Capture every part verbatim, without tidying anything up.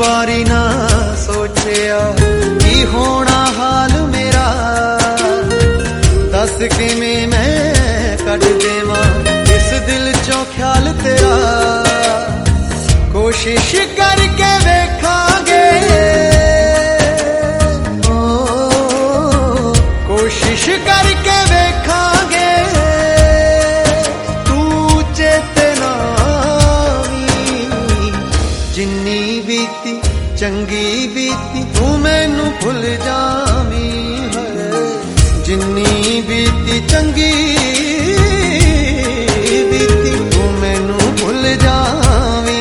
वारी ना सोचिया की होना हाल मेरा, दस किवें मैं कट देवां इस दिल चों ख्याल तेरा। कोशिश करके वेखांगे, ओ कोशिश करके वेखांगे, तू चेते ना जिन्नी बीती चंगी बीती तू मैनू भुल जावी है, जिन्नी बीती चंगी बीती तू मैनू भुल जावी।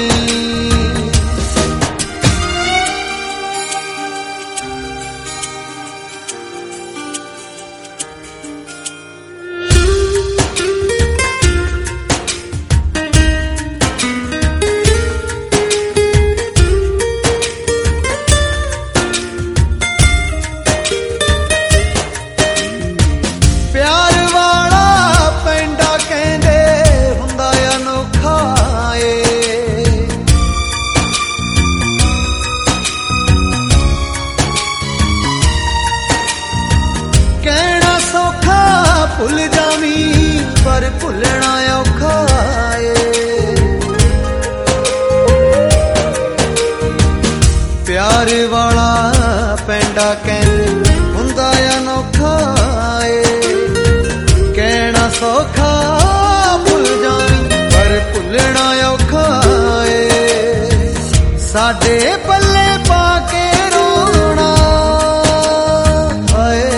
भुल जावी पर भुलना औखा है, प्यार वाला पैंडा कहंदे हुंदा अनोखा है, कहना सौखा भुल जावी पर भुलना औखा है। साडे पल्ले पाके रोना हाय,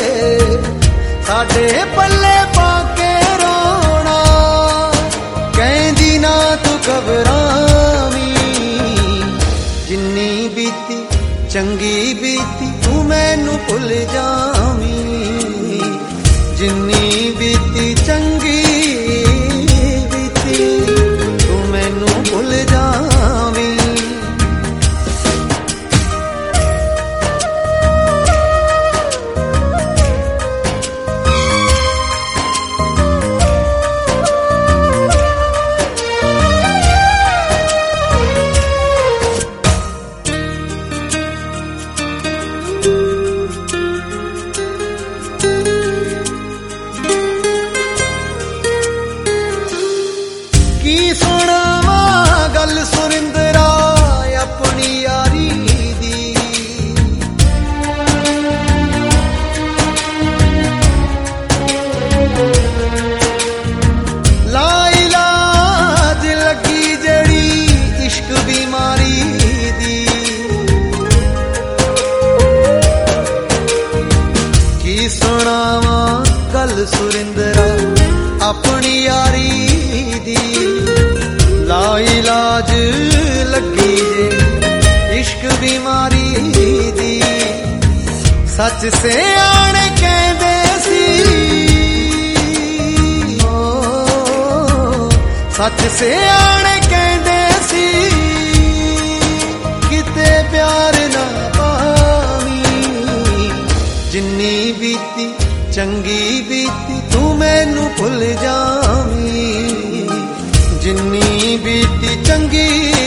साडे पल्ले पाके रोना, कहंदी ना तू घबरावी, जिन्नी बीती चंगी बीती तू मैनू भुल जावी, जिन्नी बीती चंगी बीती तू मैनू भुल जावी। की सुनावा गल सुरिंदरा अपनी यारी दी, ला इलाज लगी जड़ी इश्क बीमारी दी। की सुनावा गल सुरिंदरा अपनी यारी दी, ला इलाज लगी जे इश्क बीमारी दी। सच से आने कहंदे सी, ओ सच से आने कहंदे सी, किते प्यार ना पावी, जिन्नी बीती चंगी बीती तू मैनू भुल जावी, जिन्नी बीती चंगी